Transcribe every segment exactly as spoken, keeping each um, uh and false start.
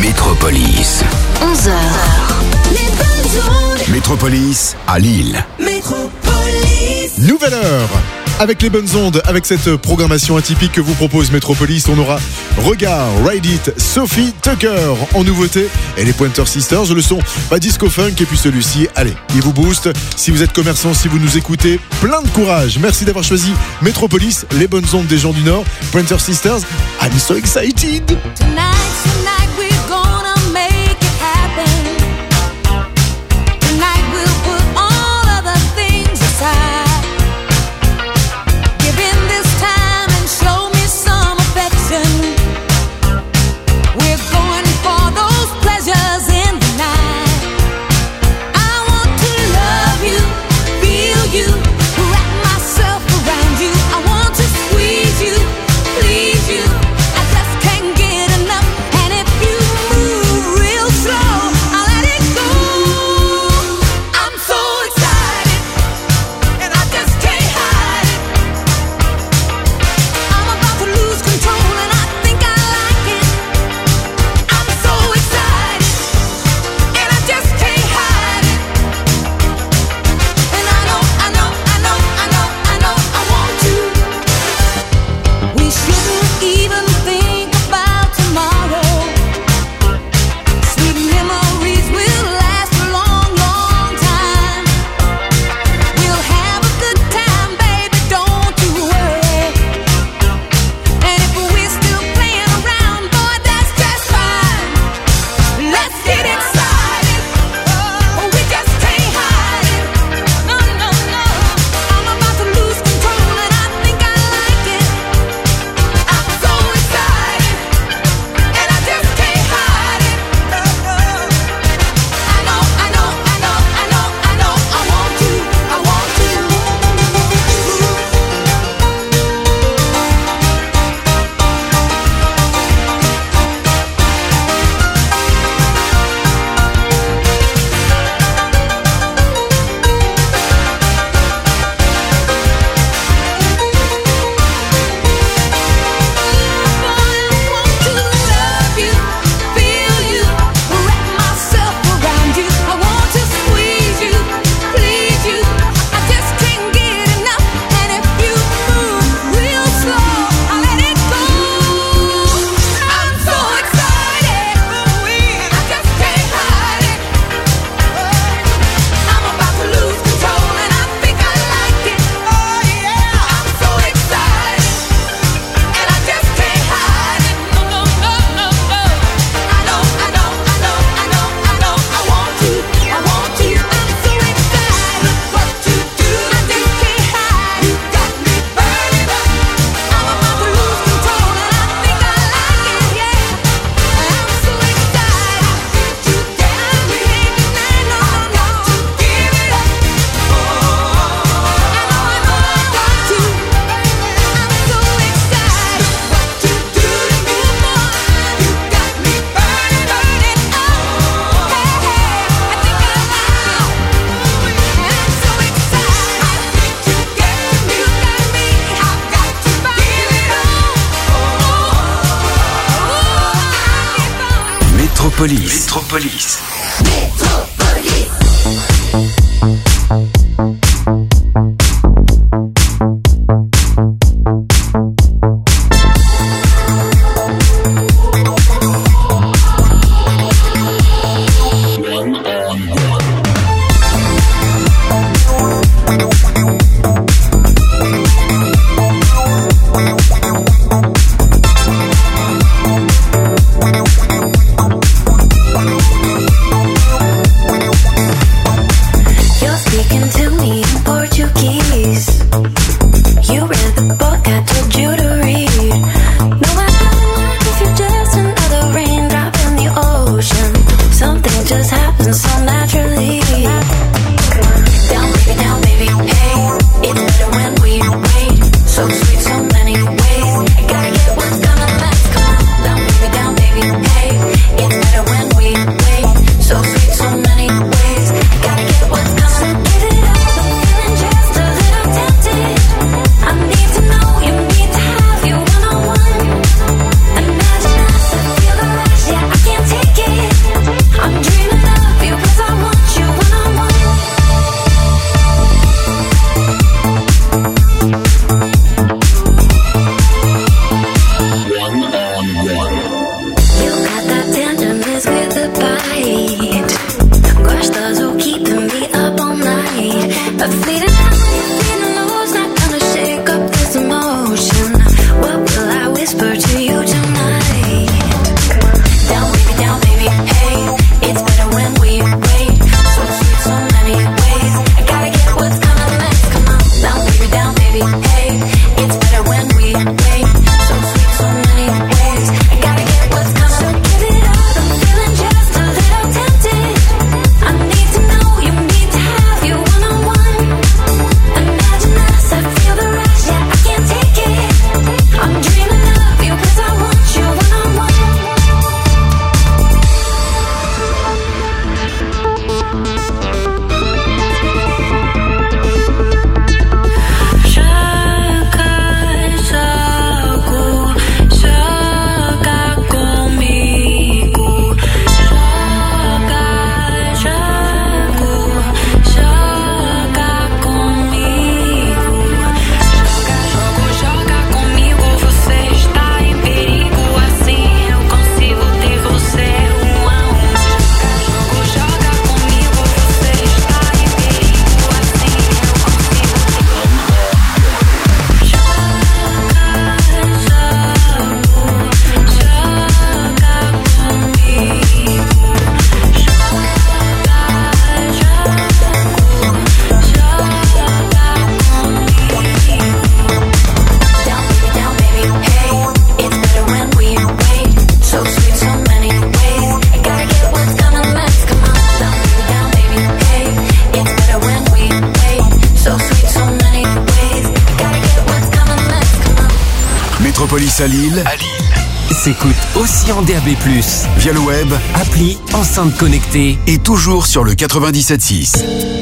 Métropolis. onze heures. Les bonnes ondes. Métropolis à Lille. Métropolis. Nouvelle heure. Avec les bonnes ondes, avec cette programmation atypique que vous propose Métropolis, on aura Regard, Ride It, Sophie Tucker en nouveauté et les Pointer Sisters, le son bah, disco funk et puis celui-ci, allez, il vous booste. Si vous êtes commerçant, si vous nous écoutez, plein de courage. Merci d'avoir choisi Métropolis, les bonnes ondes des gens du Nord. Pointer Sisters, I'm so excited. Tonight, tonight we're gonna make it happen. Tonight we'll put all of the things aside. Métropolis. Métropolis. We'll Métropolis à Lille, à Lille, s'écoute aussi en D A B plus, via le web, appli, enceinte connectée et toujours sur le quatre-vingt-dix-sept six.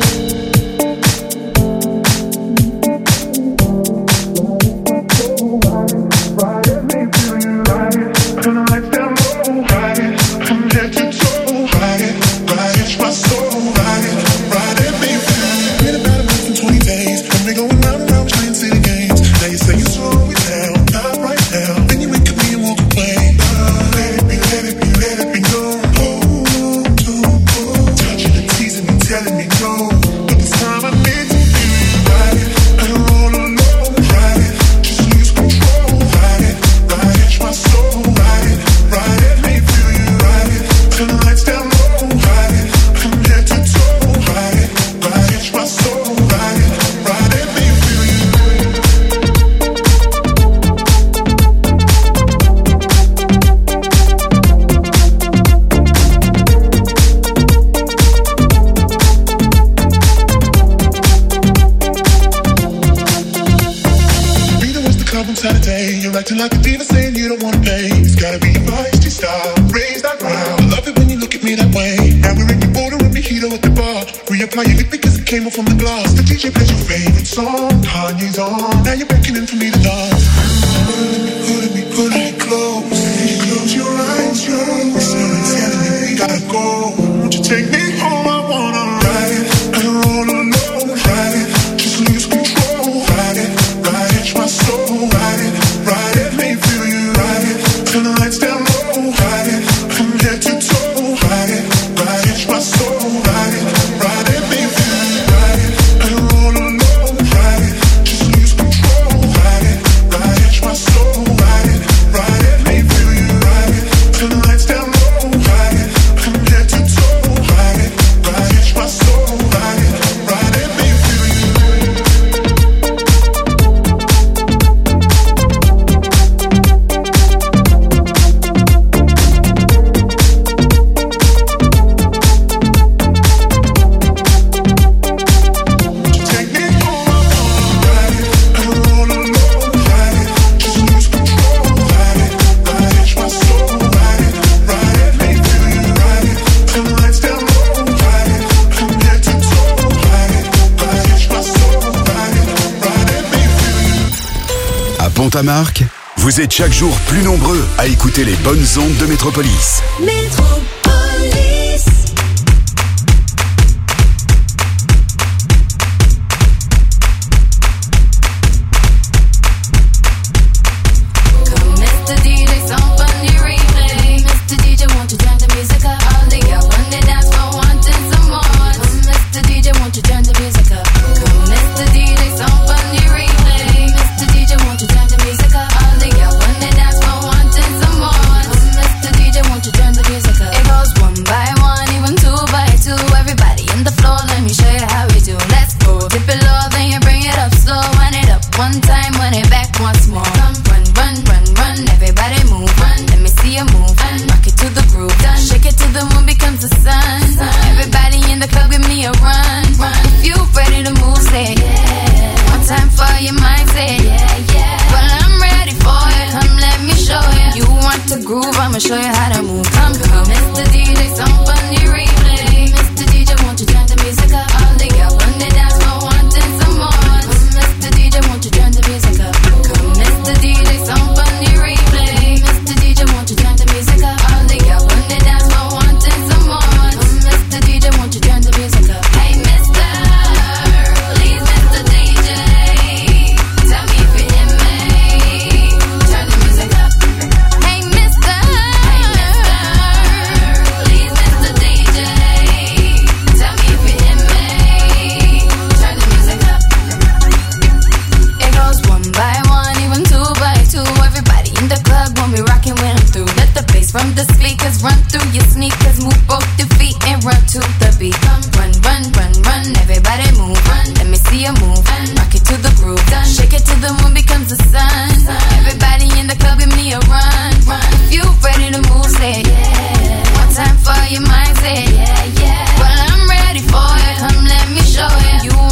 Pont-à-Marc, vous êtes chaque jour plus nombreux à écouter les bonnes ondes de Métropolis. Métropolis.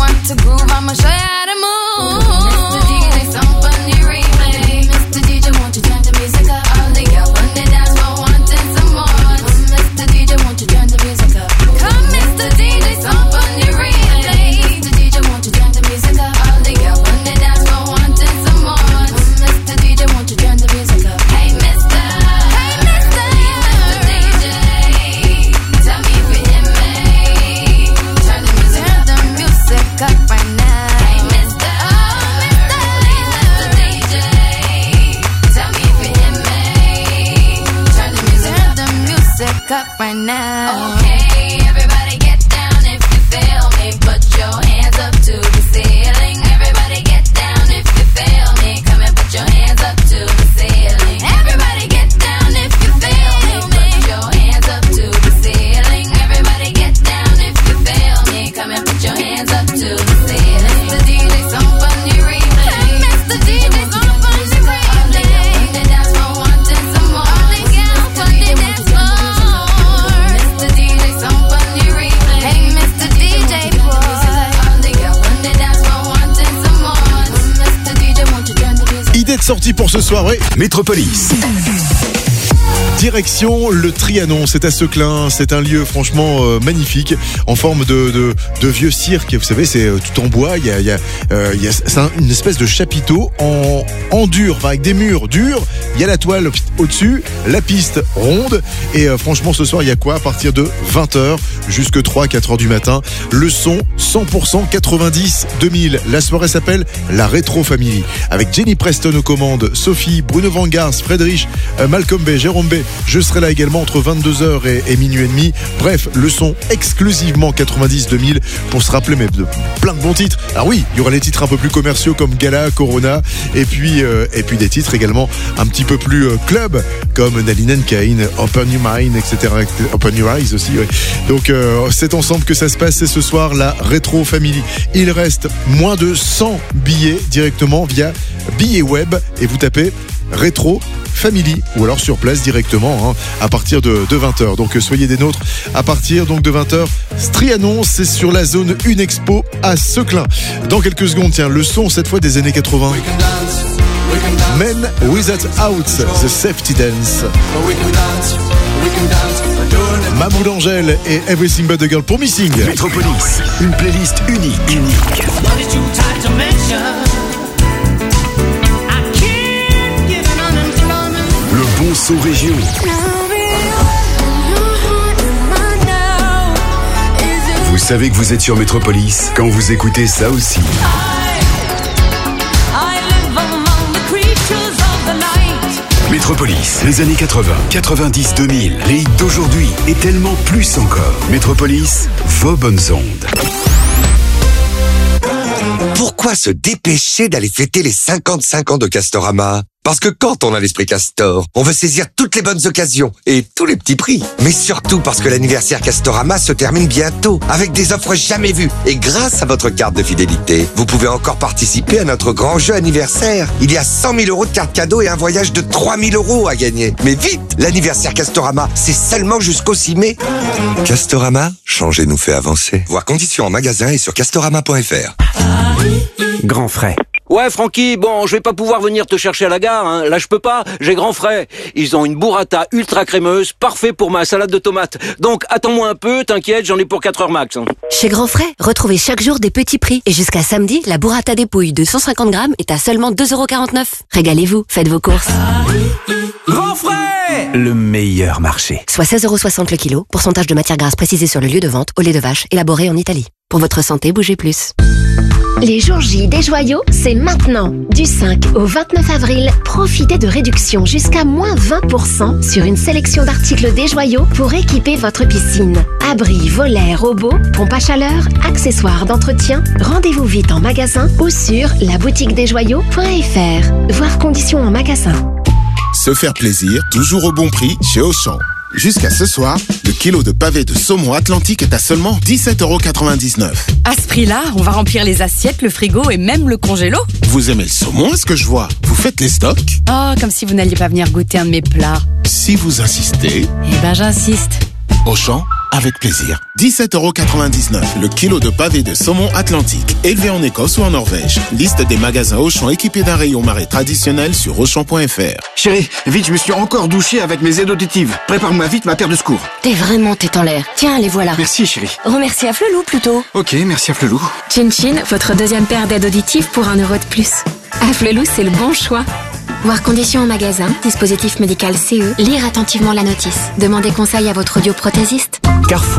I'ma show you how to move. Mister D J, some funny replay. Mister D J, won't you wake up right now. Okay, everybody get down if you feel me. Put your hands up to the ceiling. Everybody get down if you feel me. Come and put your hands up to the ceiling. Everybody get down if you feel me. Put your hands up to the ceiling. Everybody get down if you feel me. Come and put your hands up to the ceiling. Mister D J, some funny replay. Mister D J, some funny replay. All the girls on the dance floor wanting some more. All the girls on the dance floor. Mister D J, some funny replay. Hey, Mister D J boy. All the girls on the dance floor wanting some more. Mister D J, won't you turn the music? Idée de sortie pour ce soir, oui. Métropolis. Direction le Trianon, c'est à Seclin, c'est un lieu franchement euh, magnifique, en forme de, de, de vieux cirque, vous savez, c'est euh, tout en bois, il y a, il y a, euh, il y a c'est un, une espèce de chapiteau en, en dur, enfin, avec des murs durs, il y a la toile au-dessus, la piste ronde, et euh, franchement ce soir il y a quoi à partir de vingt heures jusque trois à quatre heures du matin, le son cent pour cent quatre-vingt-dix deux mille, la soirée s'appelle la Rétro Family, avec Jenny Preston aux commandes, Sophie, Bruno Vangars, Friedrich, euh, Malcolm B, Jérôme B. Je serai là également entre vingt-deux heures et, et minuit et demi. Bref, le son exclusivement quatre-vingt-dix deux mille pour se rappeler mais de plein de bons titres. Alors oui, il y aura les titres un peu plus commerciaux comme Gala, Corona et puis, euh, et puis des titres également un petit peu plus euh, club comme Naline and Kane, Open Your Mind, et cetera. Open Your Eyes aussi. Ouais. Donc euh, c'est ensemble que ça se passe. C'est ce soir la Rétro Family. Il reste moins de cent billets directement via billets web et vous tapez Rétro Family ou alors sur place directement hein, à partir de, de vingt heures. Donc soyez des nôtres à partir donc de vingt heures. Trianon, c'est sur la zone Unexpo à Seclin. Dans quelques secondes, tiens, le son cette fois des années quatre-vingts. Men Without Out, The Safety Dance. Mahmoud Angel et Everything But The Girl pour Missing. Métropolis, une playlist unique. Unique. Le bon son région. Vous savez que vous êtes sur Métropolis quand vous écoutez ça aussi. Métropolis, les années quatre-vingts, quatre-vingt-dix, deux mille, les hits d'aujourd'hui et tellement plus encore. Métropolis, vos bonnes ondes. Pourquoi se dépêcher d'aller fêter les cinquante-cinq ans de Castorama ? Parce que quand on a l'esprit Castor, on veut saisir toutes les bonnes occasions et tous les petits prix. Mais surtout parce que l'anniversaire Castorama se termine bientôt avec des offres jamais vues. Et grâce à votre carte de fidélité, vous pouvez encore participer à notre grand jeu anniversaire. Il y a cent mille euros de cartes cadeaux et un voyage de trois mille euros à gagner. Mais vite, l'anniversaire Castorama, c'est seulement jusqu'au six mai. Castorama, changer nous fait avancer. Voir conditions en magasin et sur castorama point f r. Grand frais. Ouais, Francky, bon, je vais pas pouvoir venir te chercher à la gare, hein. Là, je peux pas, j'ai grand frais. Ils ont une burrata ultra crémeuse, parfait pour ma salade de tomates. Donc, attends-moi un peu, t'inquiète, j'en ai pour quatre heures max. Hein. Chez Grand Frais, retrouvez chaque jour des petits prix. Et jusqu'à samedi, la burrata dépouille de cent cinquante grammes est à seulement deux euros quarante-neuf. Régalez-vous, faites vos courses. Grand frais, le meilleur marché. Soit seize euros soixante le kilo, pourcentage de matière grasse précisé sur le lieu de vente, au lait de vache, élaboré en Italie. Pour votre santé, bougez plus. Les jours J des joyaux, c'est maintenant. Du cinq au vingt-neuf avril, profitez de réductions jusqu'à moins vingt pour cent sur une sélection d'articles des joyaux pour équiper votre piscine. Abris, volets, robots, pompes à chaleur, accessoires d'entretien. Rendez-vous vite en magasin ou sur la boutique des joyaux point f r. Voir conditions en magasin. Se faire plaisir, toujours au bon prix chez Auchan. Jusqu'à ce soir, le kilo de pavé de saumon Atlantique est à seulement dix-sept euros quatre-vingt-dix-neuf. À ce prix-là, on va remplir les assiettes, le frigo et même le congélo. Vous aimez le saumon, est-ce que je vois? Vous faites les stocks? Oh, comme si vous n'alliez pas venir goûter un de mes plats. Si vous insistez... Eh ben, j'insiste. Auchan, avec plaisir. dix-sept euros quatre-vingt-dix-neuf, le kilo de pavé de saumon Atlantique, élevé en Écosse ou en Norvège. Liste des magasins Auchan équipés d'un rayon marée traditionnel sur auchan point f r. Chérie, vite, je me suis encore douché avec mes aides auditives. Prépare-moi vite ma paire de secours. T'es vraiment tête en l'air. Tiens, les voilà. Merci, chérie. Remercie à Flelou plutôt. Ok, merci à Flelou. Chin Chin, votre deuxième paire d'aides auditives pour un euro de plus. À Flelou, c'est le bon choix. Voir conditions en magasin, dispositif médical C E, lire attentivement la notice. Demandez conseil à votre audioprothésiste. Carrefour.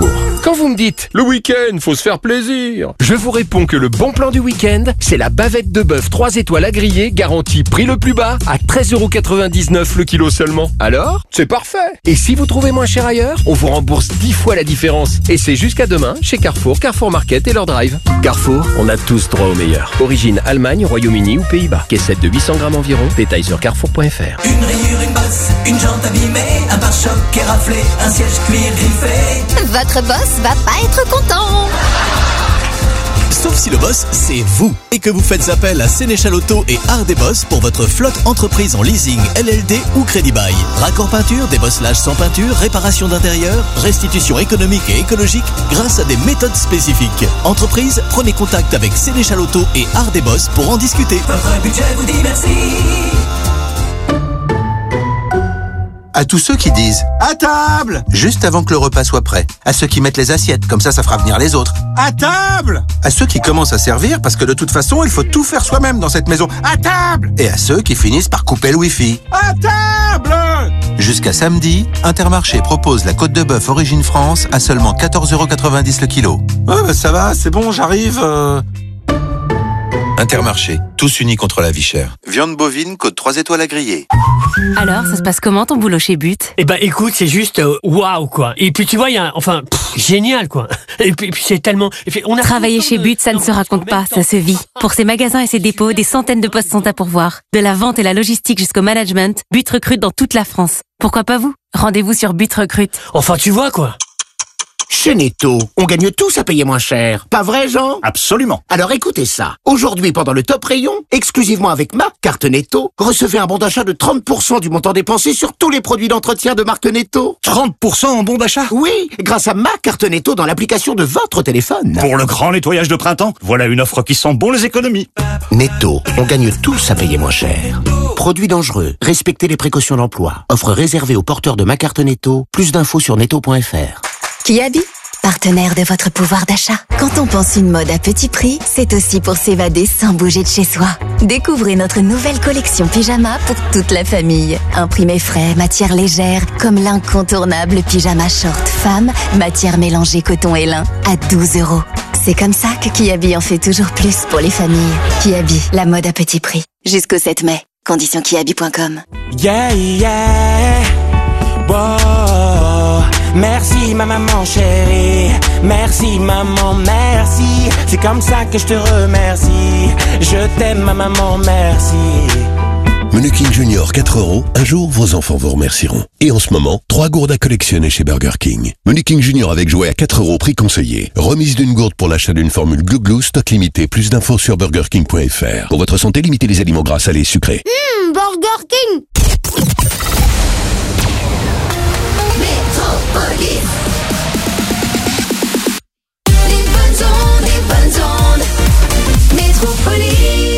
Quand vous me dites, le week-end, faut se faire plaisir, je vous réponds que le bon plan du week-end, c'est la bavette de bœuf trois étoiles à griller, garantie prix le plus bas, à treize euros quatre-vingt-dix-neuf le kilo seulement. Alors, c'est parfait. Et si vous trouvez moins cher ailleurs, on vous rembourse dix fois la différence. Et c'est jusqu'à demain chez Carrefour, Carrefour Market et leur drive. Carrefour, on a tous droit au meilleur. Origine Allemagne, Royaume-Uni ou Pays-Bas. Caissette de huit cents grammes environ. Détail sur carrefour point f r. Une rayure, une bosse, une jante abîmée, un pare-choc éraflé, un siège cuir griffé. Votre boss va pas être content. Sauf si le boss, c'est vous. Et que vous faites appel à Sénéchal Auto et Ardeboss pour votre flotte entreprise en leasing, L L D ou crédit bail. Raccord peinture, débosselage sans peinture, réparation d'intérieur, restitution économique et écologique grâce à des méthodes spécifiques. Entreprise, prenez contact avec Sénéchal Auto et Ardeboss pour en discuter. Votre budget vous dit merci. À tous ceux qui disent « À table !» juste avant que le repas soit prêt. À ceux qui mettent les assiettes, comme ça, ça fera venir les autres. « À table !» À ceux qui commencent à servir, parce que de toute façon, il faut tout faire soi-même dans cette maison. « À table !» Et à ceux qui finissent par couper le wifi. « À table !» Jusqu'à samedi, Intermarché propose la côte de bœuf Origine France à seulement quatorze euros quatre-vingt-dix le kilo. « Ouais, bah ça va, c'est bon, j'arrive... Euh... » Intermarché, tous unis contre la vie chère. Viande bovine, côte trois étoiles à griller. Alors, ça se passe comment ton boulot chez But? Eh ben, écoute, c'est juste euh, waouh quoi. Et puis tu vois, il y a, enfin, pff, génial quoi. Et puis, puis c'est tellement. Et puis, on a Travailler chez But, ça ne se raconte pas, ça se vit. Pour ses magasins et ses dépôts, des centaines de postes sont à pourvoir. De la vente et la logistique jusqu'au management, But recrute dans toute la France. Pourquoi pas vous? Rendez-vous sur But Recrute. Enfin, tu vois quoi. Chez Netto, on gagne tous à payer moins cher. Pas vrai, Jean? Absolument. Alors écoutez ça. Aujourd'hui, pendant le top rayon, exclusivement avec ma carte Netto, recevez un bon d'achat de trente pour cent du montant dépensé sur tous les produits d'entretien de marque Netto. trente pour cent en bon d'achat? Oui, grâce à ma carte Netto dans l'application de votre téléphone. Pour le grand nettoyage de printemps, voilà une offre qui sent bon les économies. Netto, on gagne tous à payer moins cher. Produits dangereux, respectez les précautions d'emploi. Offre réservée aux porteurs de ma carte Netto. Plus d'infos sur netto point f r. Kiabi, partenaire de votre pouvoir d'achat. Quand on pense une mode à petit prix, c'est aussi pour s'évader sans bouger de chez soi. Découvrez notre nouvelle collection pyjama pour toute la famille. Imprimé frais, matière légère, comme l'incontournable pyjama short femme, matière mélangée coton et lin, à douze euros. C'est comme ça que Kiabi en fait toujours plus pour les familles. Kiabi, la mode à petit prix. Jusqu'au sept mai. Conditions kiabi point com. Yeah, yeah. Wow. Merci ma maman chérie, merci maman, merci. C'est comme ça que je te remercie. Je t'aime ma maman, merci. Menu King Junior quatre euros, un jour vos enfants vous remercieront. Et en ce moment, trois gourdes à collectionner chez Burger King. Menu King Junior avec jouet à quatre euros, prix conseillé. Remise d'une gourde pour l'achat d'une formule Glou Glou, stock limité. Plus d'infos sur burger king point f r. Pour votre santé, limitez les aliments gras, salés et sucrés. Mmh, Burger King. Métropolis. Les bonnes ondes, les bonnes ondes. Métropolis.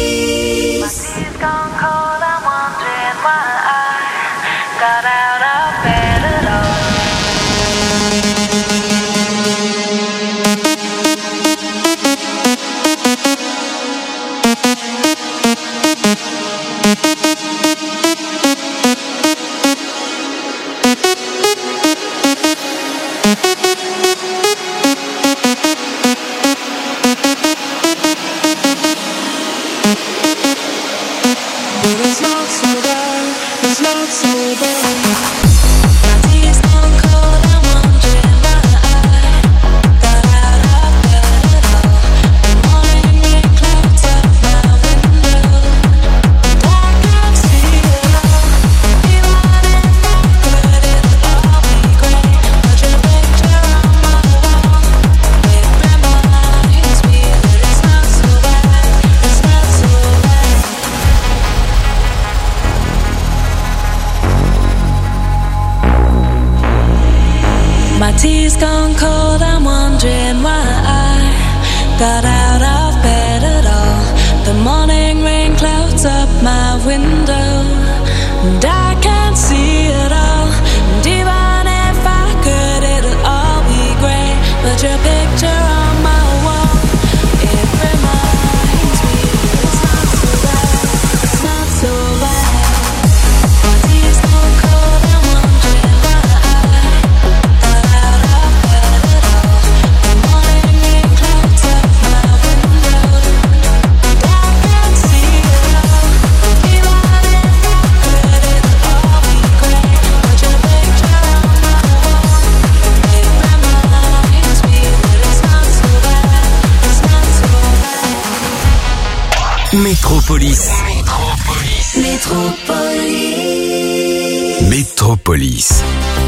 My tea's gone cold, I'm wondering why I got out of bed at all. The morning rain clouds up my window, and I can't see it all. And even if I could, it'll all be grey. But your picture on my wall, it reminds me that it's not so bad, it's not so bad. My tea's gone cold, I'm wondering why I got out of bed at all. Métropolis. Métropolis. Métropolis.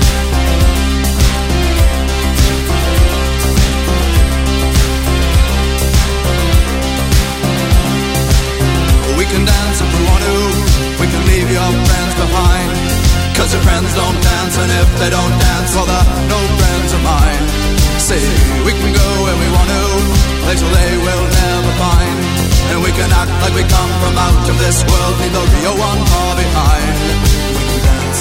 We can dance if we want to. We can leave your friends behind. Cause your friends don't dance, and if they don't dance, well, they're no friends of mine. See, we can go where we want to, places they will never find. And we can act like we come from out of this world, leave the real one far behind. We can dance.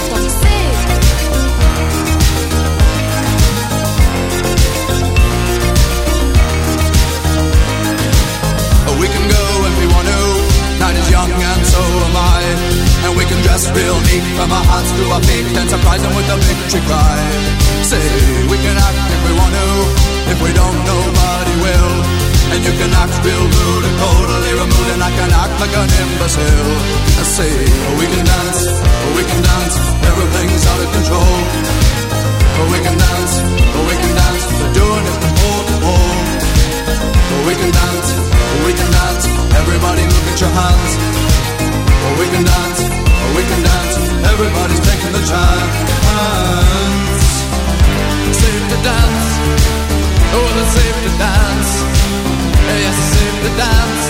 We can go when we want to. Night is young and so am I. And we can dress real neat from our hearts to our feet and surprise them with a victory cry. Say, we can act if we want to. If we don't, nobody will. And you can act real rude and totally removed, and I can act like an imbecile. I say, we can dance, we can dance, everything's out of control. We can dance, we can dance, we're doing it from pole to pole. We can dance, we can dance, everybody look at your hands. We can dance, we can dance, everybody's taking the chance. Safe to dance, oh it's safe to dance. Yes, it's safe to dance.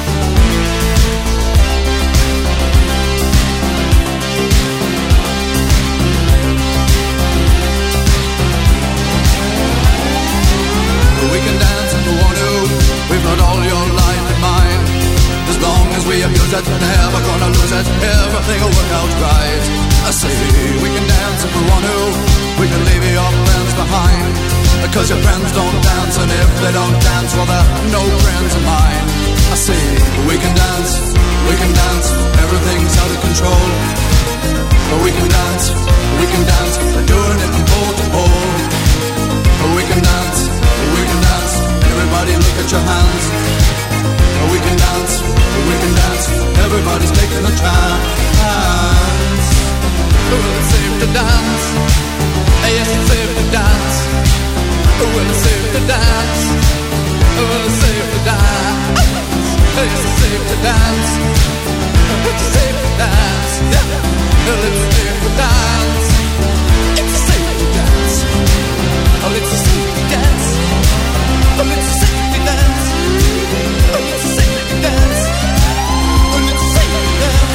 We can dance if we want to. We've got all your life in mind. As long as we abuse it, never gonna lose it. Everything will work out right. I say we can dance if we want to. We can leave your friends behind. Because your friends don't dance, and if they don't dance, well they're no friends of mine. I say we can dance, we can dance, everything's out of control. But we can dance, we can dance, we're doing it from pole to pole. But we can dance, we can dance, everybody look at your hands. But we can dance, we can dance, everybody's taking a chance. Well, it's safe to dance, yes it's safe to dance. Well, it's safe to dance. Well, it's safe to dance. It's safe to dance. It's safe to dance. Well, it's safe to dance. It's safe to dance. Oh, it's safe to dance. Oh, it's safe to dance. Oh, it's safe to dance. Oh, it's safe to dance.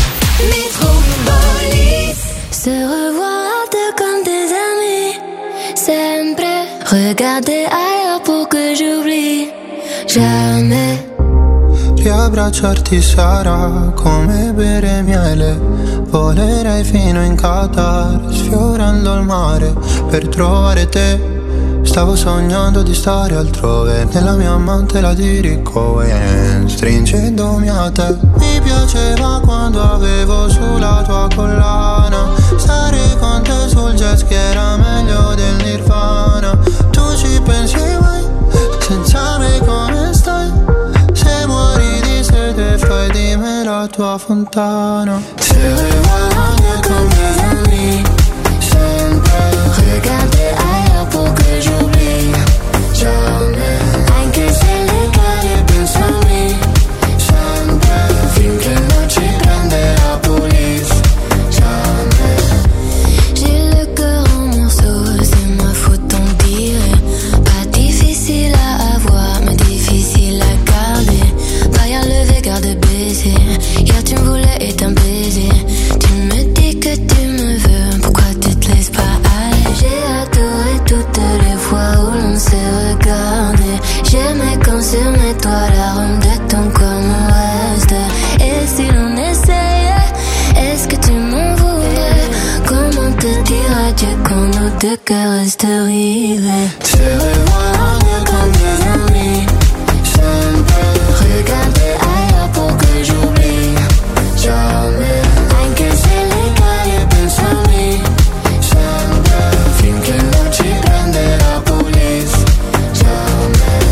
Métropolis. Se revoir deux comme des amis. Sempre. Regardez ailleurs pour que j'oublie. Jamais. Riabbracciarti sarà come bere miele. Volerei fino in Qatar, sfiorando il mare per trovare te. Stavo sognando di stare altrove, nella mia mantela di Rick Owens, stringendomi a te. Mi piaceva quando avevo sulla tua collana, stare con te sul jet ski era meglio del Nirvana. Tu ci pensi mai, senza me come stai? Se muori di sete fai di me la tua fontana. Se revois comme des amis, sempre. Regardez ailleurs pour que j'oublie. Jamais. Anche se le cade penso a me. Sempre. Finché non ci prende la police. Jamais. J'ai le cœur en morceaux, c'est ma faute on dirait. Pas difficile à avoir, mais difficile à garder. Derrière le regard de baiser, hier tu me voulais et un baiser. Tu me dis que tu me veux, pourquoi tu te laisses pas aller? J'ai adoré toutes les fois où l'on s'est regardé. J'aimais quand sur mes toits l'arôme de ton corps me reste. Et si l'on essayait, est-ce que tu m'en voudrais? Comment te dire adieu quand nos deux cœurs restent rivés? Se revoir comme des amis, sempre. Regardez ailleurs pour que j'oublie. Jamais. Anche se le cade penso a me. Sempre. Finché non ci prende la police. Jamais.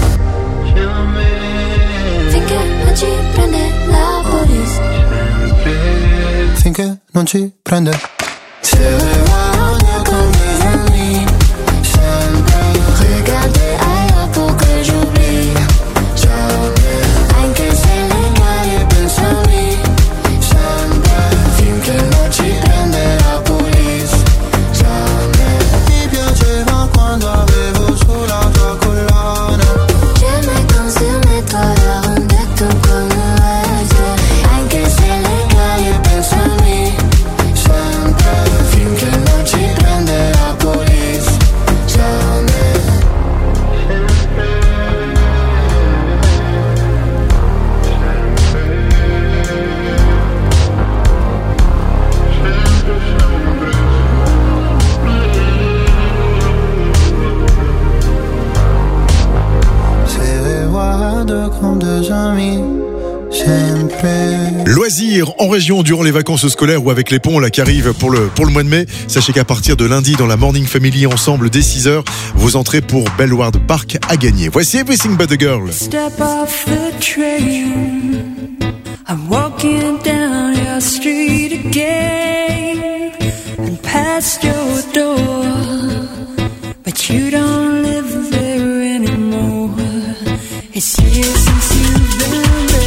Finché non ci prende la police. Finché non ci prende. Se revoir comme des amis, sempre. Regardez ailleurs pour que j'oublie. Jamais. Anche se le cade comme deux amis. Loisirs en région durant les vacances scolaires ou avec les ponts là qui arrivent pour le, pour le mois de mai. Sachez qu'à partir de lundi dans la Morning Family ensemble dès six heures, vos entrées pour Bellward Park à gagner. Voici Everything But The Girl. Step off the train, I'm walking down your street again and past your door, but you don't live there anymore. It's years since you've been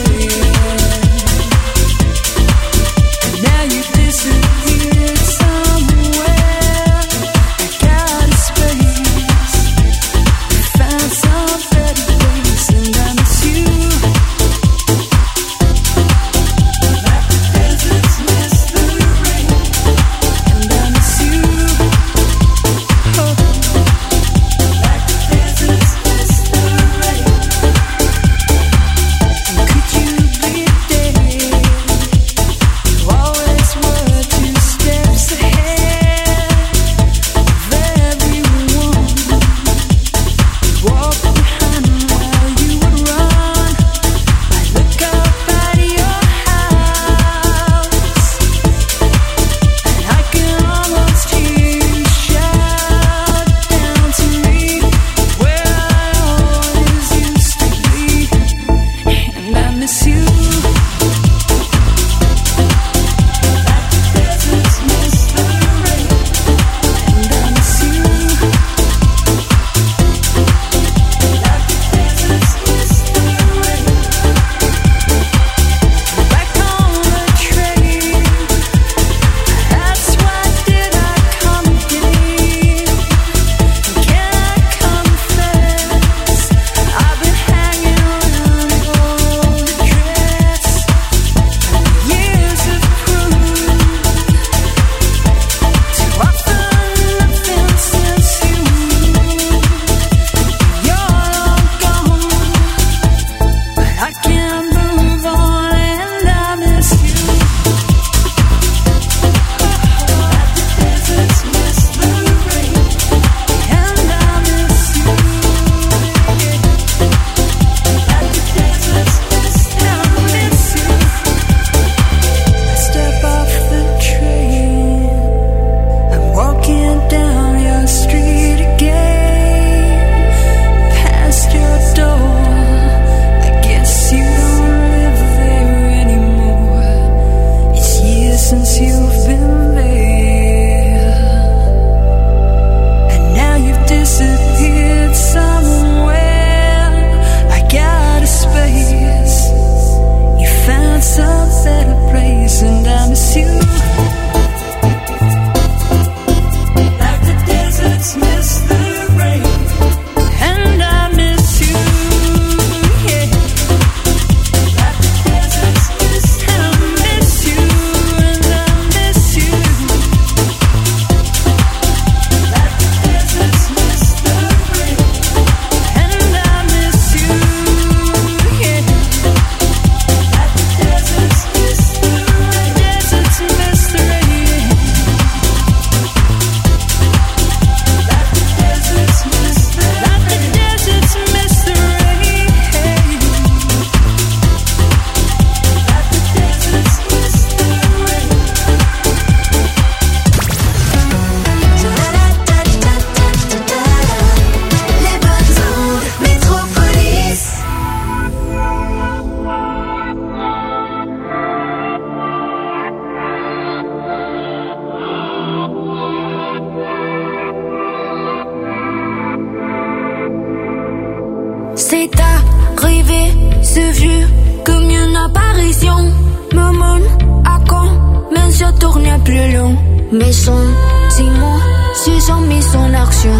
C'est arrivé, c'est vu comme une apparition. Maman, à quand, mais je tourne plus long. Mes sentiments se sont mis en action.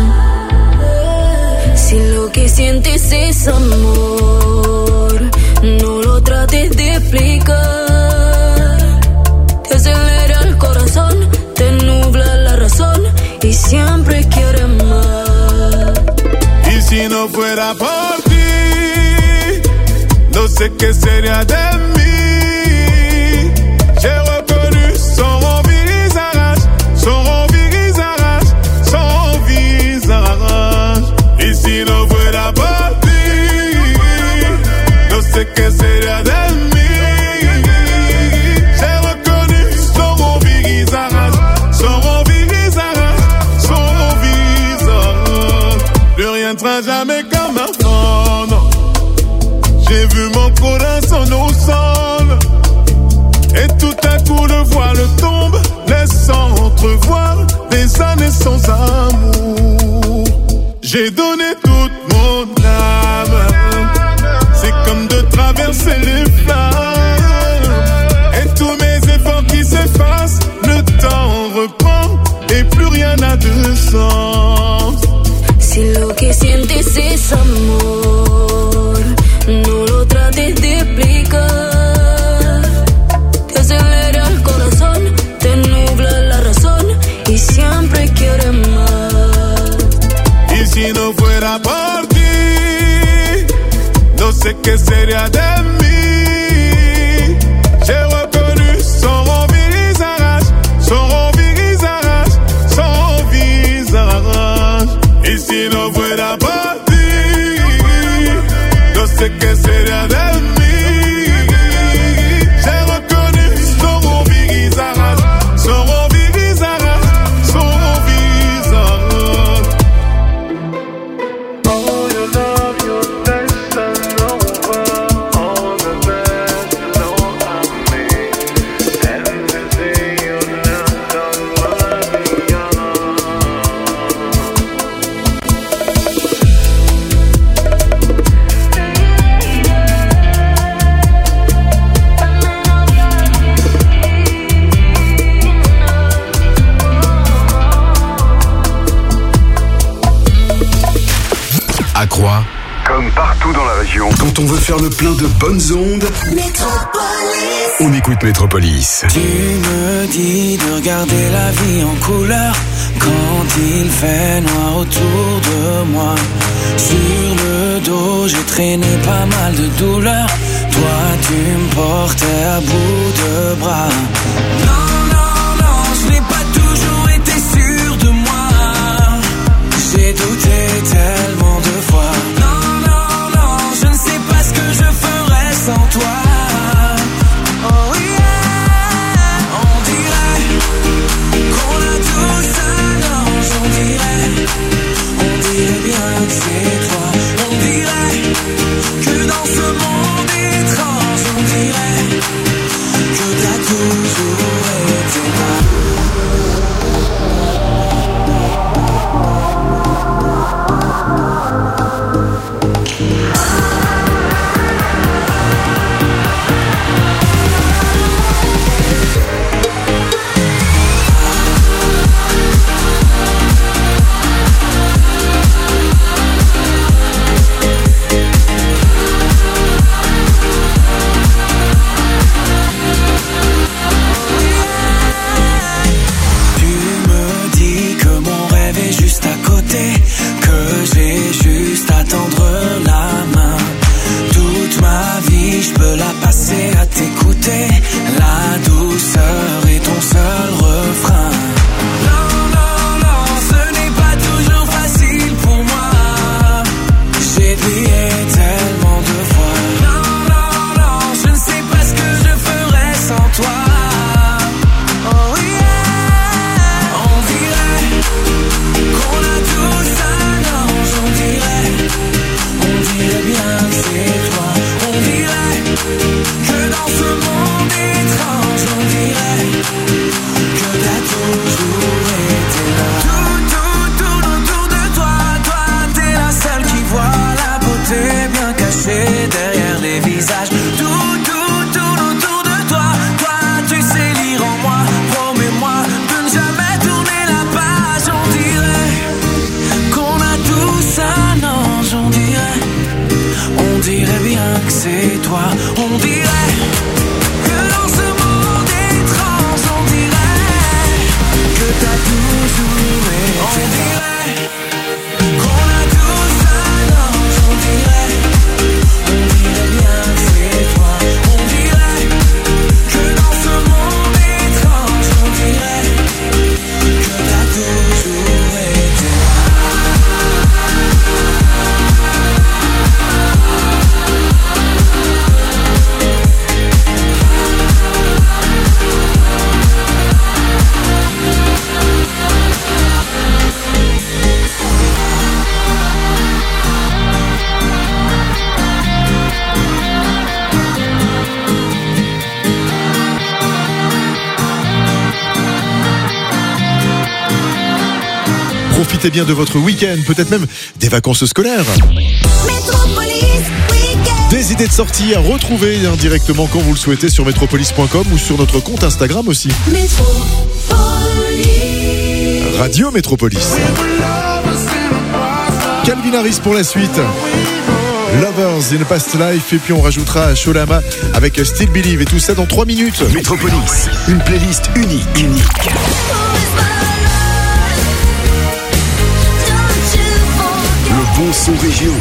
Si lo que sientes es amor, no lo trates de explicar. Te acelera el corazón, te nubla la razón y siempre quieres más. Y si no fuera por ti, no sé qué sería de mí. J'ai reconnu son visage, son visage, son visage. Y si no fuera por ti, no sera jamais comme avant, non. J'ai vu mon corazon au sol, et tout à coup le voile tombe, laissant entrevoir des années sans amour. J'ai donné toute mon âme, c'est comme de traverser les flammes, et tous mes efforts qui s'effacent, le temps reprend, et plus rien n'a de sens. Si lo que sientes es amor, no lo trates de explicar. Te acelera el corazón, te nubla la razón y siempre quieres más. Y si no fuera por ti, no sé qué sería de mí. J'ai reconnu son visage, son visage, son visage. Y si no fuera por ti, no sé qué sería de mí. J'ai reconnu son visage, son visage, son visage. Oh, you love your taste and over all the best you know of me. And they say you never love me young. À Croix, comme partout dans la région, quand on veut faire le plein de bonnes ondes, Métropolis. on écoute Métropolis. Tu me dis de regarder la vie en couleur quand il fait noir autour de moi. Sur le dos, j'ai traîné pas mal de douleurs. Toi, tu me portais à bout de bras. Non, non, non, je n'ai pas toujours été sûr de moi. J'ai douté tellement de fois. Non, non, non, je ne sais pas ce que je ferais sans toi. Oh yeah, on dirait qu'on a tous un ange. On dirait, on dirait bien que c'est toi. On dirait que dans ce monde étrange, on dirait que t'as toujours été là. profitez bien de votre week-end, peut-être même des vacances scolaires. Des idées de sortie à retrouver hein, directement quand vous le souhaitez sur métropolis point com ou sur notre compte Instagram aussi. Métropolis. Radio Métropolis. Calvin Harris pour la suite. Lovers in a Past Life, et puis on rajoutera Sholama avec Still Believe, et tout ça dans trois minutes. Métropolis, une playlist unique. unique. Le bon son région.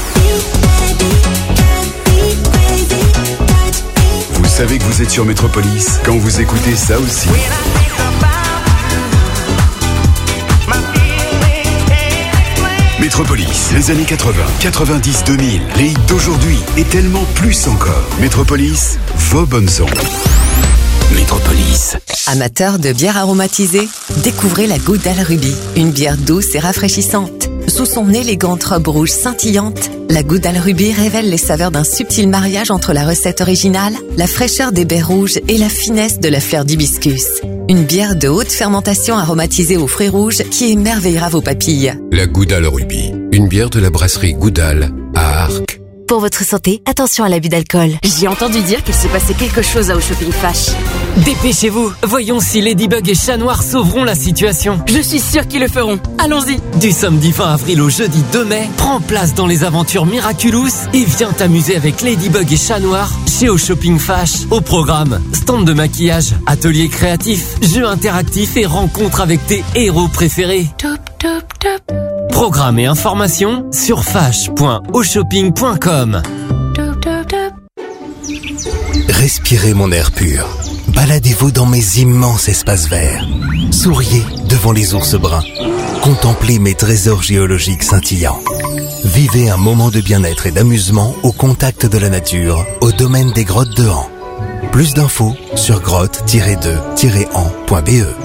Vous savez que vous êtes sur Métropolis quand vous écoutez ça aussi. Métropolis, les années quatre-vingts, quatre-vingt-dix, deux mille, les hits d'aujourd'hui et tellement plus encore. Métropolis, vos bonnes ondes. Métropolis. Amateurs de bière aromatisée, découvrez la Goodale Ruby, une bière douce et rafraîchissante. Sous son élégante robe rouge scintillante, la Goodale Ruby révèle les saveurs d'un subtil mariage entre la recette originale, la fraîcheur des baies rouges et la finesse de la fleur d'hibiscus. Une bière de haute fermentation aromatisée aux fruits rouges qui émerveillera vos papilles. La Goodale Ruby, une bière de la brasserie Goodale à Arques. Pour votre santé, attention à l'abus d'alcool. J'ai entendu dire qu'il se passait quelque chose à Au Shopping Fash. Dépêchez-vous, voyons si Ladybug et Chat Noir sauveront la situation. Je suis sûr qu'ils le feront. Allons-y. Du samedi vingt avril au jeudi deux mai, prends place dans les aventures Miraculous et viens t'amuser avec Ladybug et Chat Noir chez Au Shopping Fash. Au programme, stand de maquillage, atelier créatif, jeux interactifs et rencontres avec tes héros préférés. Top, top, top. Programme et informations sur fash point au shopping point com. Respirez mon air pur. Baladez-vous dans mes immenses espaces verts. Souriez devant les ours bruns. Contemplez mes trésors géologiques scintillants. Vivez un moment de bien-être et d'amusement au contact de la nature, au domaine des grottes de Han. Plus d'infos sur grotte tiret deux tiret han point b e.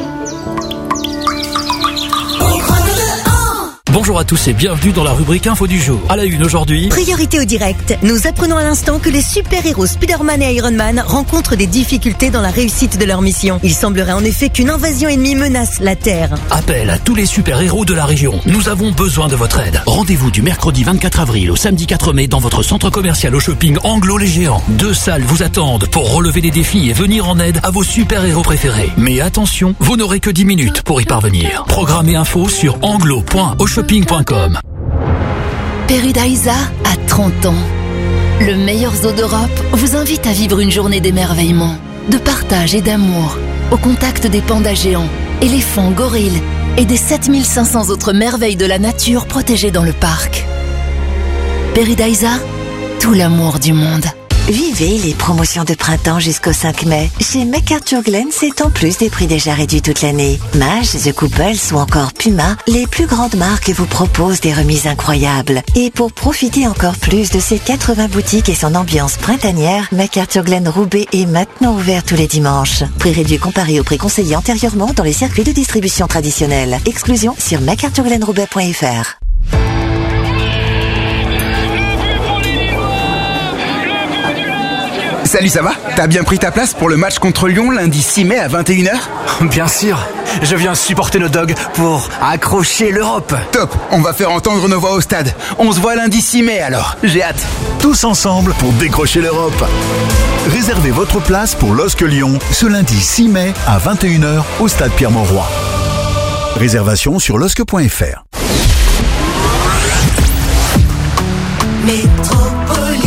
Bonjour à tous et bienvenue dans la rubrique Info du jour. À la une aujourd'hui. Priorité au direct. Nous apprenons à l'instant que les super-héros Spider-Man et Iron Man rencontrent des difficultés dans la réussite de leur mission. Il semblerait en effet qu'une invasion ennemie menace la Terre. Appel à tous les super-héros de la région. Nous avons besoin de votre aide. Rendez-vous du mercredi vingt-quatre avril au samedi quatre mai dans votre centre commercial au shopping Anglo les Géants. Deux salles vous attendent pour relever les défis et venir en aide à vos super-héros préférés. Mais attention, vous n'aurez que dix minutes pour y parvenir. Programme et info sur anglo point au shopping point com. Peridaisa a trente ans. Le meilleur zoo d'Europe vous invite à vivre une journée d'émerveillement, de partage et d'amour, au contact des pandas géants, éléphants, gorilles et des sept mille cinq cents autres merveilles de la nature protégées dans le parc. Peridaisa, tout l'amour du monde. Vivez les promotions de printemps jusqu'au cinq mai. Chez MacArthurGlen, c'est en plus des prix déjà réduits toute l'année. Mage, The Couples ou encore Puma, les plus grandes marques vous proposent des remises incroyables. Et pour profiter encore plus de ses quatre-vingts boutiques et son ambiance printanière, MacArthurGlen Roubaix est maintenant ouvert tous les dimanches. Prix réduit comparé au prix conseillé antérieurement dans les circuits de distribution traditionnels. Exclusion sur mac arthur glen roubaix point f r. Salut, ça va? T'as bien pris ta place pour le match contre Lyon lundi six mai à vingt et une heures? Bien sûr, je viens supporter nos dogs pour accrocher l'Europe. Top, on va faire entendre nos voix au stade. On se voit lundi six mai alors, j'ai hâte. Tous ensemble pour décrocher l'Europe. Réservez votre place pour L O S C Lyon ce lundi six mai à vingt et une heures au stade Pierre-Mauroy. Réservation sur losc point f r. Métropolis.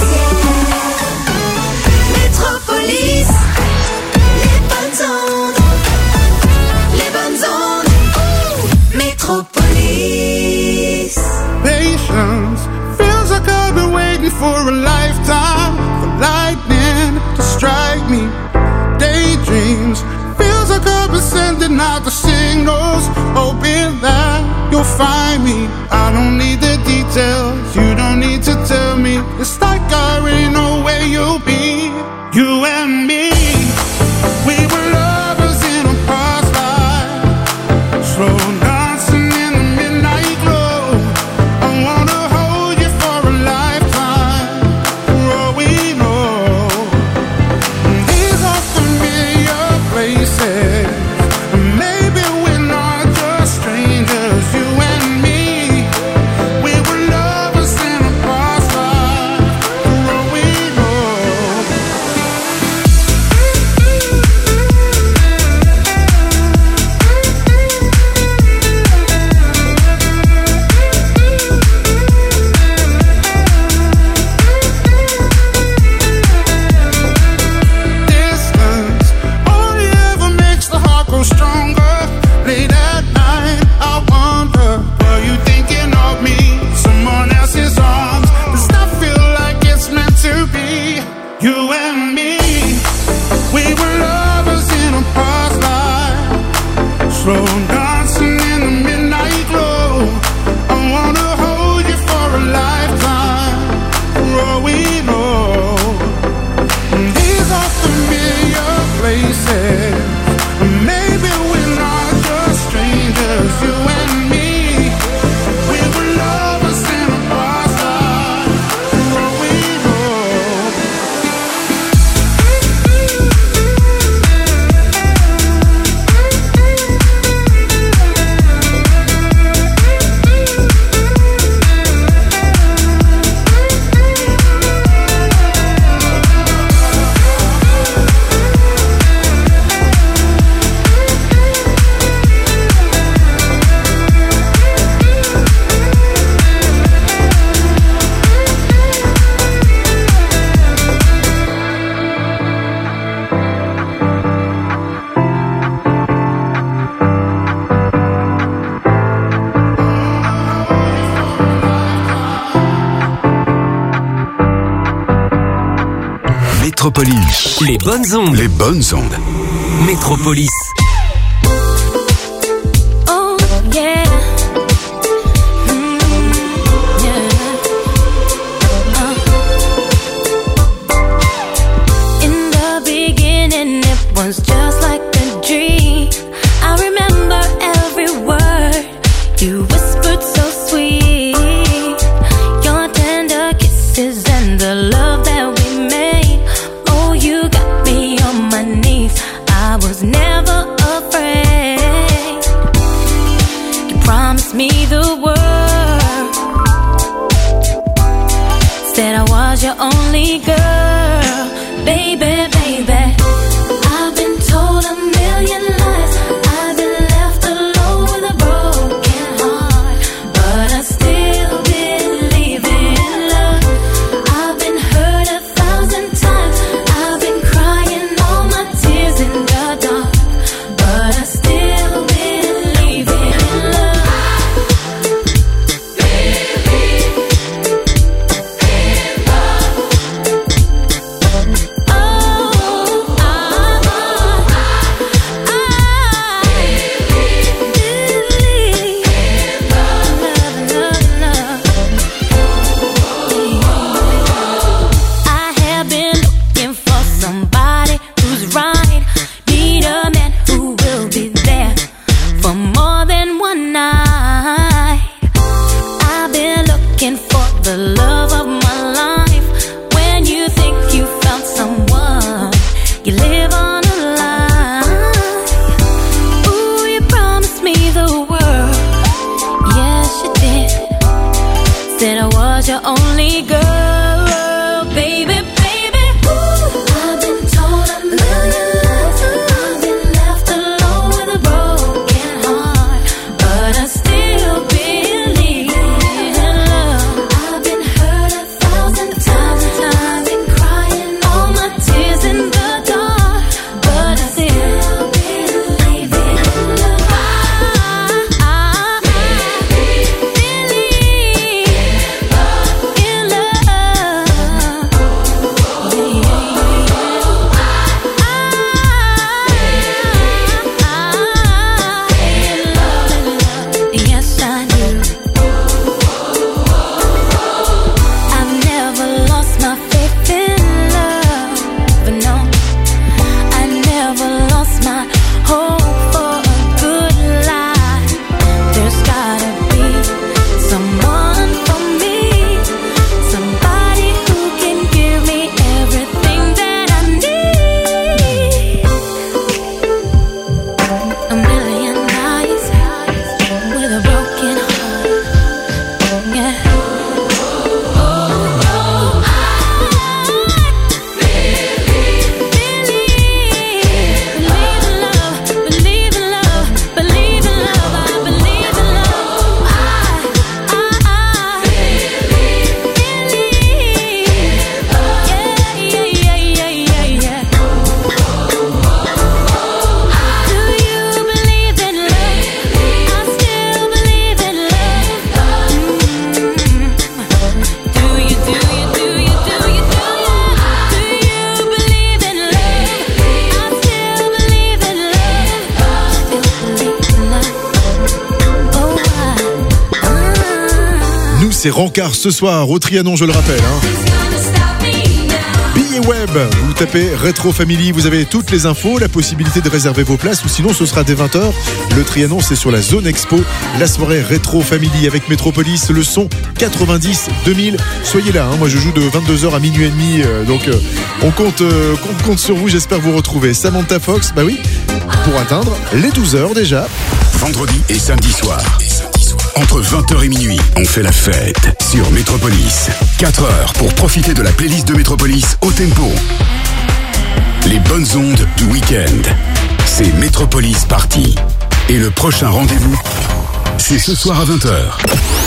Métropolis. Les bonnes ondes. Les bonnes ondes. Métropolis. Patience feels like I've been waiting for a lifetime for lightning to strike me. Daydreams feels like I've been sending out the signals, hoping that you'll find me. I don't need the details, you don't need to tell me. It's like I already know where you'll be. You and me, we were lovers in a past life, slow dancing in the midnight glow. I wanna hold you for a lifetime, for all we know. These are familiar places, maybe we're not just strangers. Métropolis. Les bonnes ondes. Les bonnes ondes. Métropolis. Oh yeah. Mm, yeah. Uh. In the beginning it was just like a dream. I remember every word you whispered so sweet. Your tender kisses and the love that we made. Oh, you got me on my knees. I was never afraid. You promised me the world. Said I was your only girl. Baby, baby, I've been told a million lies. I've been left alone with a broken heart, but I still believe in love. I've been hurt a thousand times. I've been crying all my tears in the dark, but I still believe in love. Oh, I have been looking for somebody who's right. Need a man who will be there for more than one night. I've been looking for the love of my life. When you think you found someone, you live on a lie. Ooh, you promised me the world. Yes, you did. Said I was your only girl, baby, baby. Ooh, I've been told a million lies. I've been left alone with a broken heart, but I still believe in love. I've been hurt a thousand times. I've been crying all my tears in the dark, but I still believe in love. I, I, believe in love. Yes, I do. I've never lost my faith in love, but no, I never lost my hope for a good life. There's gotta be someone for me, somebody who can give me everything that I need. A million eyes with a broken heart. Yeah. Believe in love, believe in love, I believe in love. I, I, I believe. Yeah, yeah, yeah, yeah, yeah. Do you believe in love? I still believe in love. Mm. Do you, do you, do you, do you, do you? Do you believe in love? I still believe in love. Still believe in love. Oh, I, ah. Nous, c'est Rancard ce soir au Trianon, je le rappelle. Hein. Billets web, vous tapez Rétro Family, vous avez toutes les infos, la possibilité de réserver vos places, ou sinon ce sera dès vingt heures. Le Trianon, c'est sur la zone expo, la soirée Rétro Family avec Métropolis, le son quatre-vingt-dix deux mille. Soyez là, hein. Moi je joue de vingt-deux heures à minuit et demi, euh, donc euh, on compte, euh, compte, compte sur vous, j'espère vous retrouver. Samantha Fox, bah oui, pour atteindre les douze heures déjà. Vendredi et samedi soir. Entre vingt heures et minuit, on fait la fête sur Métropolis. quatre heures pour profiter de la playlist de Métropolis au tempo. Les bonnes ondes du week-end. C'est Métropolis Party. Et le prochain rendez-vous, c'est ce soir à vingt heures.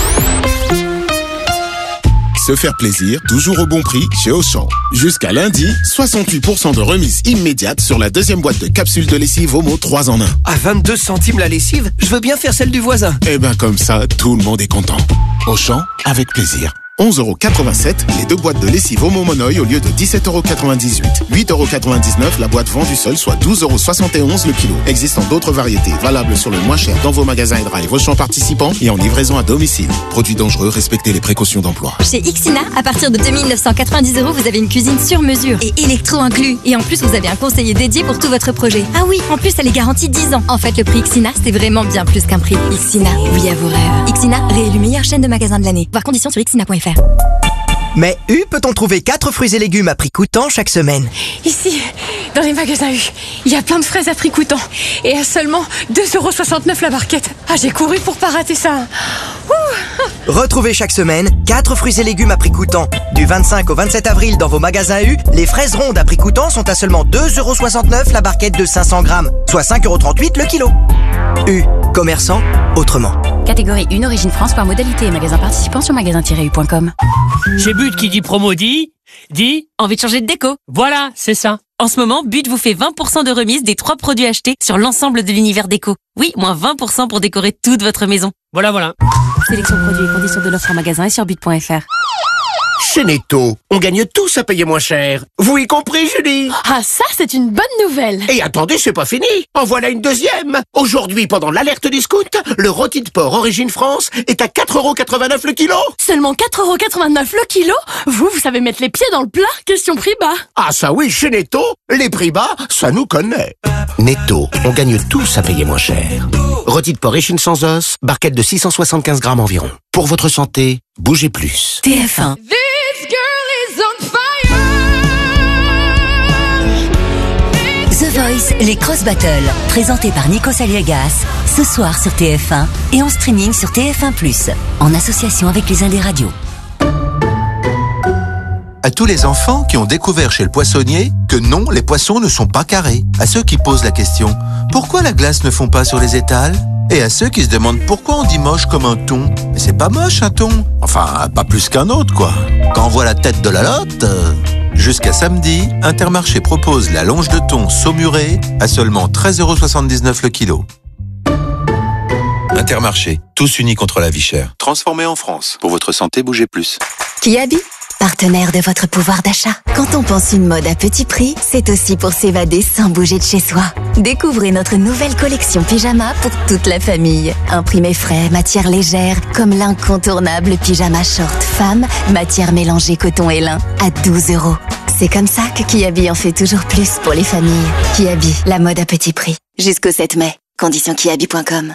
Se faire plaisir, toujours au bon prix chez Auchan. Jusqu'à lundi, soixante-huit pour cent de remise immédiate sur la deuxième boîte de capsules de lessive Omo trois en un. À vingt-deux centimes la lessive, je veux bien faire celle du voisin. Eh ben comme ça, tout le monde est content. Auchan, avec plaisir. onze euros quatre-vingt-sept les deux boîtes de lessive Omo Monoï au lieu de dix-sept euros quatre-vingt-dix-huit. huit euros quatre-vingt-dix-neuf la boîte vendue seule, soit douze euros soixante et onze le kilo. Existant d'autres variétés valables sur le moins cher dans vos magasins et drive Auchan participants et en livraison à domicile. Produits dangereux, respectez les précautions d'emploi. Chez Ixina, à partir de deux mille neuf cent quatre-vingt-dix euros, vous avez une cuisine sur mesure et électro inclus. Et en plus, vous avez un conseiller dédié pour tout votre projet. Ah oui, en plus, elle est garantie dix ans. En fait, le prix Ixina, c'est vraiment bien plus qu'un prix. Ixina, oui à vos rêves. Ixina, réélu meilleure chaîne de magasins de l'année. Voir conditions sur ixina point f r. Mais U peut-on trouver quatre fruits et légumes à prix coûtant chaque semaine? Ici, dans les magasins U, il y a plein de fraises à prix coûtant. Et à seulement deux euros soixante-neuf la barquette. Ah, j'ai couru pour pas rater ça. Ouh. Retrouvez chaque semaine quatre fruits et légumes à prix coûtant. Du vingt-cinq au vingt-sept avril dans vos magasins U, les fraises rondes à prix coûtant sont à seulement deux euros soixante-neuf la barquette de cinq cents grammes, soit cinq euros trente-huit le kilo. U, commerçant autrement. Catégorie un Origine France par modalité et magasin participant sur magasin tiret u point com. Chez But qui dit promo dit, dit envie de changer de déco. Voilà, c'est ça. En ce moment, But vous fait vingt pour cent de remise des trois produits achetés sur l'ensemble de l'univers déco. Oui, moins vingt pour cent pour décorer toute votre maison. Voilà, voilà. Sélection produits et conditions de l'offre en magasin et sur but point f r. Chez Netto, on gagne tous à payer moins cher. Vous y compris, Julie? Ah, ça, c'est une bonne nouvelle. Et attendez, c'est pas fini. En voilà une deuxième. Aujourd'hui, pendant l'alerte discount, le rôti de porc Origine France est à quatre euros quatre-vingt-neuf le kilo. Seulement quatre euros quatre-vingt-neuf le kilo? Vous, vous savez mettre les pieds dans le plat? Question prix bas. Ah ça oui, chez Netto, les prix bas, ça nous connaît. Netto, on gagne tous à payer moins cher. Rôti de porc échine sans os, barquette de six cent soixante-quinze grammes environ. Pour votre santé, bougez plus. T F un. This girl is on fire. The Voice, les Cross Battles, présentés par Nico Saliegas, ce soir sur T F un et en streaming sur T F un plus, en association avec les Indés Radio. À tous les enfants qui ont découvert chez le poissonnier que non, les poissons ne sont pas carrés. À ceux qui posent la question, pourquoi la glace ne fond pas sur les étals? Et à ceux qui se demandent pourquoi on dit moche comme un thon. Mais c'est pas moche un thon. Enfin, pas plus qu'un autre quoi. Quand on voit la tête de la lotte... Euh... Jusqu'à samedi, Intermarché propose la longe de thon saumurée à seulement treize euros soixante-dix-neuf le kilo. Intermarché, tous unis contre la vie chère. Transformé en France. Pour votre santé, bougez plus. Kiabi, partenaire de votre pouvoir d'achat. Quand on pense une mode à petit prix, c'est aussi pour s'évader sans bouger de chez soi. Découvrez notre nouvelle collection pyjama pour toute la famille. Imprimé frais, matière légère, comme l'incontournable pyjama short femme, matière mélangée coton et lin, à douze euros. C'est comme ça que Kiabi en fait toujours plus pour les familles. Kiabi, la mode à petit prix. Jusqu'au sept mai. Conditions kiabi point com.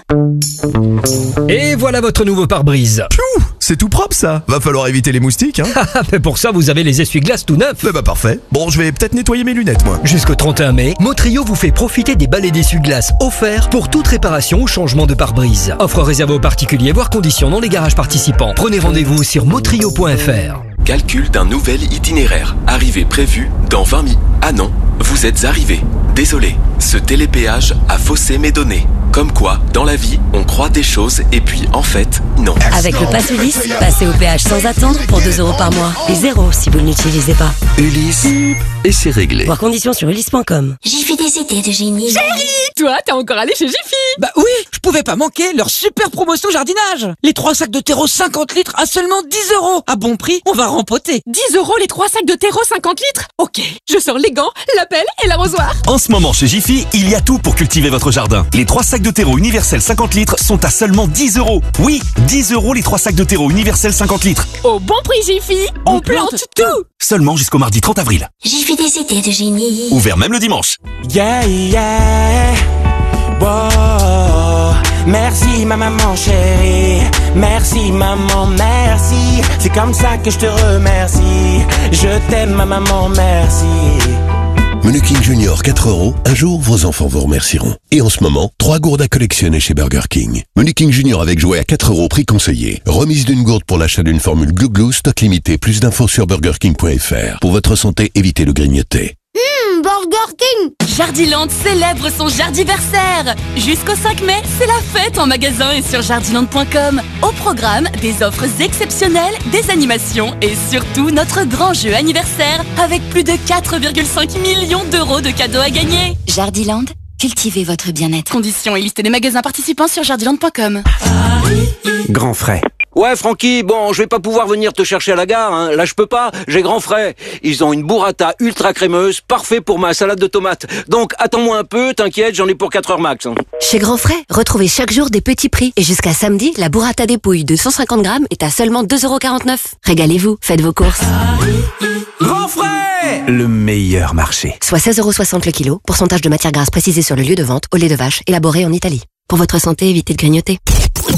Et voilà votre nouveau pare-brise. Piou, c'est tout propre ça. Va falloir éviter les moustiques, hein. Mais pour ça, vous avez les essuie-glaces tout neufs. Eh bah parfait. Bon, je vais peut-être nettoyer mes lunettes, moi. Jusqu'au trente et un mai, Motrio vous fait profiter des balais d'essuie-glaces offerts pour toute réparation ou changement de pare-brise. Offre réservée aux particuliers, voire conditions dans les garages participants. Prenez rendez-vous sur motrio point f r. Calcul d'un nouvel itinéraire. Arrivée prévue dans vingt minutes. Ah non, vous êtes arrivé. Désolé, ce télépéage a faussé mes données. Comme quoi, dans la vie, on croit des choses et puis en fait, non. Avec le Pass Ulysse, passez au péage sans attendre pour deux euros par mois. Et zéro si vous ne l'utilisez pas. Ulysse, et c'est réglé. Voir conditions sur ulysse point com. J'ai fait des idées de génie. Chérie, toi, t'es encore allé chez Jiffy? Bah oui, je pouvais pas manquer leur super promotion jardinage. Les trois sacs de terreau cinquante litres à seulement dix euros. À bon prix, on va rempoter. dix euros les trois sacs de terreau cinquante litres? Ok, je sors les gants, la pelle et l'arrosoir. En ce moment chez Jiffy, il y a tout pour cultiver votre jardin. Les trois sacs de terreau universel cinquante litres sont à seulement dix euros. Oui, dix euros les trois sacs de terreau universel cinquante litres. Au bon prix Jiffy, on, on plante, plante tout. tout. Seulement jusqu'au mardi trente avril. Jiffy des idées de génie. Ouvert même le dimanche. Yeah, yeah. Wow. Merci ma maman chérie. Merci maman, merci. C'est comme ça que je te remercie. Je t'aime ma maman, merci. Menu King Junior quatre euros, un jour vos enfants vous remercieront. Et en ce moment, trois gourdes à collectionner chez Burger King. Menu King Junior avec jouet à quatre euros, prix conseillé. Remise d'une gourde pour l'achat d'une formule Glou Glou, stock limité. Plus d'infos sur burger king point f r. Pour votre santé, évitez le grignoter. Mmh, Burger King! Jardiland célèbre son jardiversaire. Jusqu'au cinq mai, c'est la fête en magasin et sur jardiland point com. Au programme, des offres exceptionnelles, des animations et surtout notre grand jeu anniversaire avec plus de quatre virgule cinq millions d'euros de cadeaux à gagner. Jardiland, cultivez votre bien-être. Conditions et liste des magasins participants sur jardiland point com. Grand frais. Ouais, Francky, bon, je vais pas pouvoir venir te chercher à la gare, hein. Là, je peux pas, j'ai grand frais. Ils ont une burrata ultra crémeuse, parfait pour ma salade de tomates. Donc, attends-moi un peu, t'inquiète, j'en ai pour quatre heures max. Hein. Chez Grand Frais, retrouvez chaque jour des petits prix. Et jusqu'à samedi, la burrata dépouille de cent cinquante grammes est à seulement deux euros quarante-neuf. Régalez-vous, faites vos courses. Grand Frais, le meilleur marché. Soit seize euros soixante le kilo, pourcentage de matière grasse précisé sur le lieu de vente, au lait de vache, élaboré en Italie. Pour votre santé, évitez de grignoter.